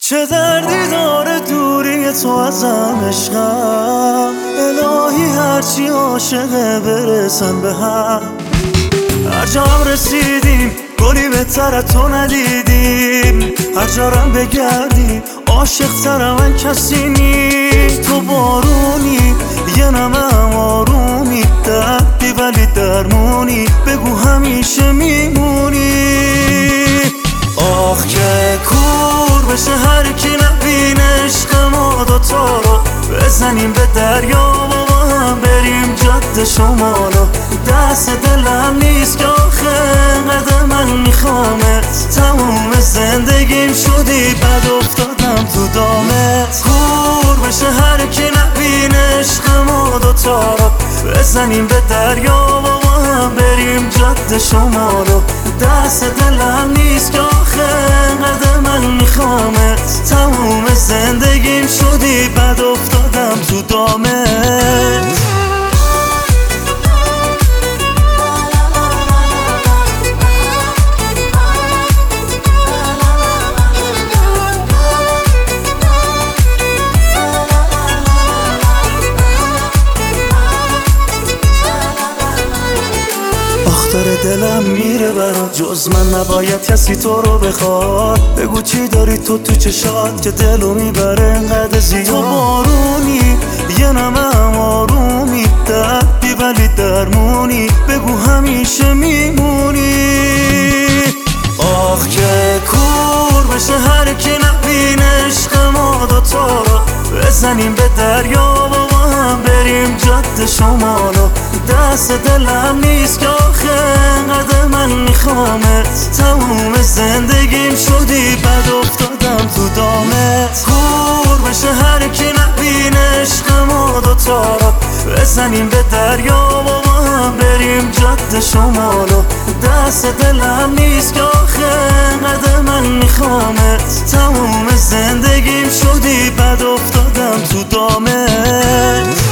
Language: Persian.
چه دردی داره دوری تو ازم عشقم، الهی هرچی عاشقه برسن به هم. هر جا هم رسیدیم گلی بهتر تو ندیدیم، هر جارم بگردیم عاشق تر من کسی نی. تو بارونی یه نمه آرومی، دردی ولی درمونی، بگو همیشه میمونی. آخ که کور بشه هر کی نبینه عشق ما دوتا رو، بزنیم به دریا و با هم بریم جاده شمالو. دست دلم نیست که آخه قدر من میخوامت، تموم زندگیم شدی بد افتادم تو دامت. کور بشه هر کی نبینه عشق ما دوتا رو، بزنیم به دریا و با هم بریم جاده شمالو. دست دلم نیست که آخه قدر من میخوامت، تموم زندگیم شدی بد افتادم تو دامت. داره دلم میره برات، جز من نباید کسی تو رو بخواد. بگو چی داری تو چشات که دلو میبره انقدر زیاد. تو بارونی یه نمه آرومی، دردی ولی درمونی، بگو همیشه میمونی. آخ که کور بشه هر کی نبینه عشق ما دوتا رو، بزنیم به دریا و با هم بریم جاده شمالو. دست دلم نیست که آخه قدر من میخوامت، تموم زندگیم شدی بد افتادم تو دامت. کور بشه هر کی نبینه عشق ما دوتا رو، بزنیم به دریا و با هم بریم جاده شمالو. دست دلم نیست که آخه قدر من میخوامت، تموم زندگیم شدی بد افتادم تو دامت.